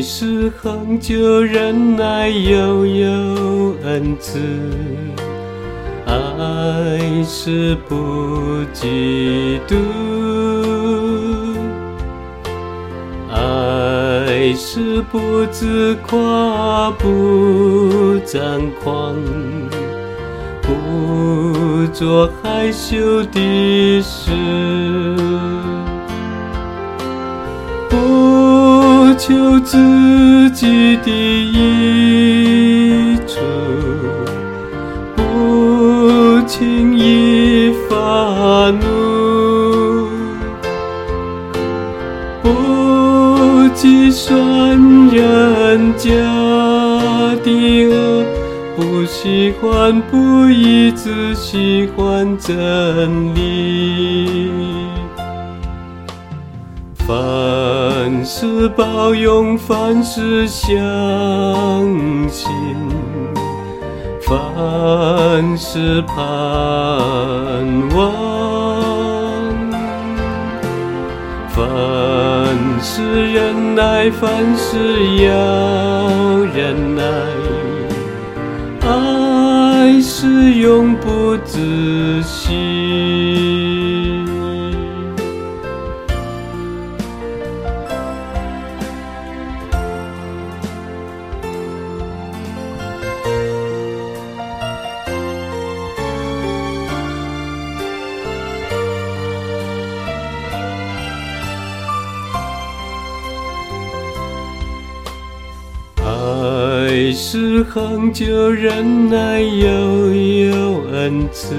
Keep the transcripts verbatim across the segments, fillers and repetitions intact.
是恒久忍耐，又有恩慈，爱是不嫉妒，爱是不自夸，不张狂，不做害羞的事，不求自己的益处，不轻易发怒，不计算人家的恶，不喜欢不义，只喜欢真理。凡事包容，凡事相信，凡事盼望，凡事忍耐，凡事要忍耐，爱是永不止息。爱是恒久忍耐，又有恩慈，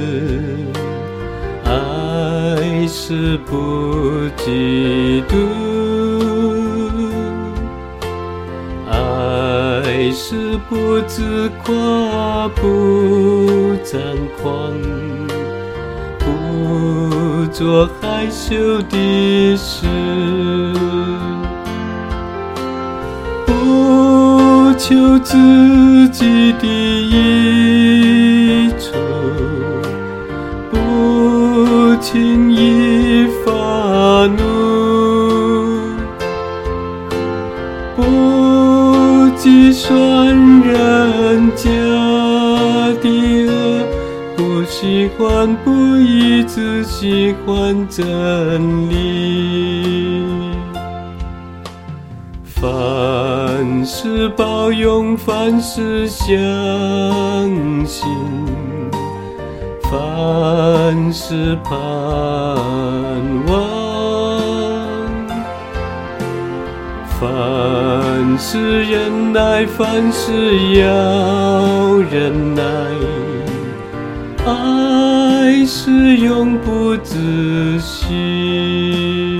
爱是不嫉妒，爱是不自夸，不张狂，不做害羞的事，不求自己的益处，不轻易发怒，不计算人家的恶，不喜欢不义，只喜欢真理。凡事包容，凡事相信，凡事盼望，凡事忍耐，凡事要忍耐，爱是永不止息。